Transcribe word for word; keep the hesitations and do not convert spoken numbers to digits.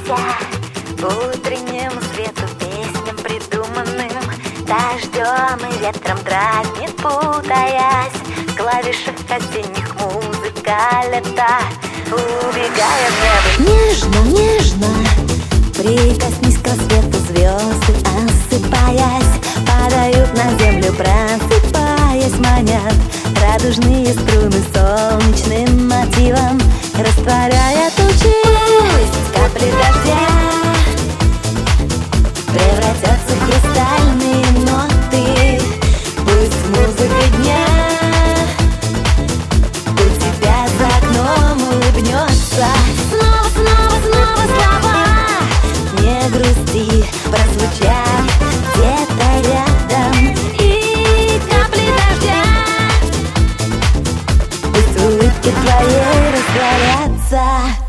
утреннему свету, песням придуманным, дождем и ветром дразнит, путаясь в клавишах осенних музыка лета, убегая в небо. Нежно, нежно прикоснись к свету, звезды, осыпаясь, падают на землю, просыпаясь, манят радужные струны сон.